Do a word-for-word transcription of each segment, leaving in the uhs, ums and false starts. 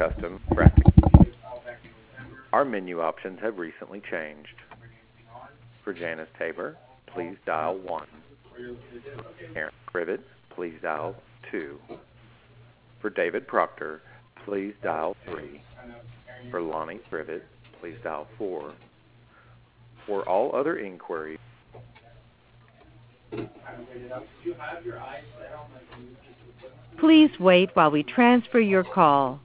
custom graphic. Our menu options have recently changed. For Janice Tabor, please dial one. Aaron Cribbett, please dial two. For David Proctor, please dial three. For Lonnie Cribbett, please dial four. For all other inquiries, please wait while we transfer your call.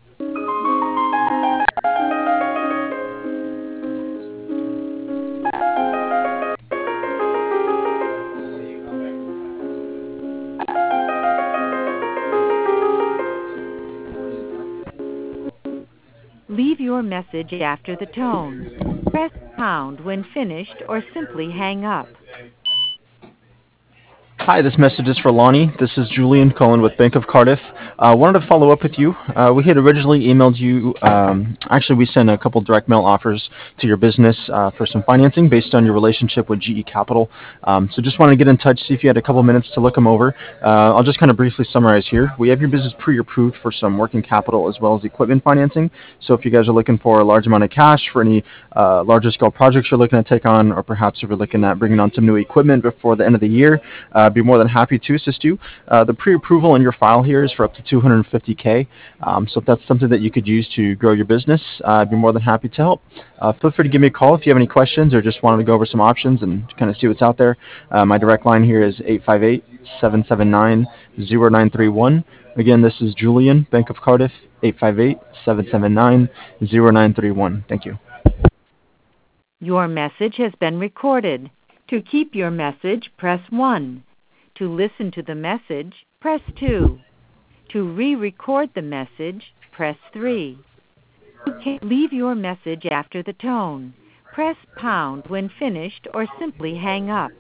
Leave your message after the tone. Press pound when finished or simply hang up. Hi, this message is for Lonnie. This is Julian calling with Bank of Cardiff. I uh, wanted to follow up with you. Uh, we had originally emailed you, um, actually we sent a couple direct mail offers to your business uh, for some financing based on your relationship with G E Capital. Um, so just wanted to get in touch, see if you had a couple minutes to look them over. Uh, I'll just kind of briefly summarize here. We have your business pre-approved for some working capital as well as equipment financing. So if you guys are looking for a large amount of cash for any uh, larger scale projects you're looking to take on, or perhaps if you're looking at bringing on some new equipment before the end of the year, uh, I'd be more than happy to assist you. Uh, the pre-approval in your file here is for up to two hundred fifty K. Um, so if that's something that you could use to grow your business, uh, I'd be more than happy to help. Uh, feel free to give me a call if you have any questions or just wanted to go over some options and kind of see what's out there. Uh, my direct line here is eight five eight, seven seven nine, zero nine three one. Again, this is Julian, Bank of Cardiff, eight five eight, seven seven nine, zero nine three one. Thank you. Your message has been recorded. To keep your message, press one. To listen to the message, press two. To re-record the message, press three. You can leave your message after the tone. Press pound when finished or simply hang up.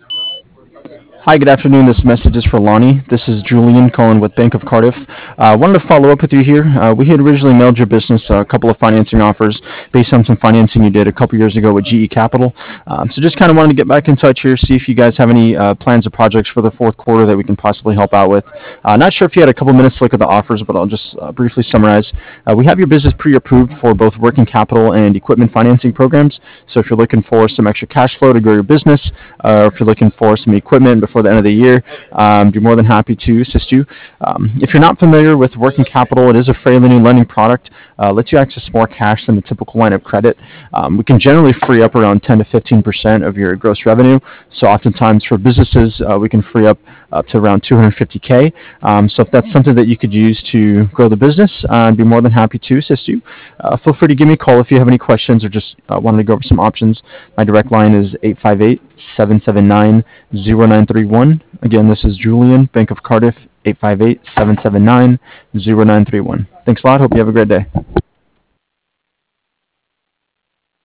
Hi, good afternoon. This message is for Lonnie. This is Julian calling with Bank of Cardiff. I uh, wanted to follow up with you here. Uh, we had originally mailed your business a couple of financing offers based on some financing you did a couple years ago with G E Capital. Um, so just kind of wanted to get back in touch here, see if you guys have any uh, plans or projects for the fourth quarter that we can possibly help out with. Uh, not sure if you had a couple minutes to look at the offers, but I'll just uh, briefly summarize. Uh, we have your business pre-approved for both working capital and equipment financing programs. So if you're looking for some extra cash flow to grow your business, uh, or if you're looking for some equipment before the end of the year, um, be more than happy to assist you. Um, if you're not familiar with working capital, it is a fairly new lending product. Uh, lets you access more cash than the typical line of credit. Um, we can generally free up around ten to fifteen percent of your gross revenue. So oftentimes for businesses, uh, we can free up up to around two hundred fifty K. Um, so if that's something that you could use to grow the business, uh, I'd be more than happy to assist you. Uh, feel free to give me a call if you have any questions or just uh, wanted to go over some options. My direct line is eight five eight, seven seven nine, zero nine three one. Again, this is Julian, Bank of Cardiff, eight five eight, seven seven nine, zero nine three one. Thanks a lot. Hope you have a great day.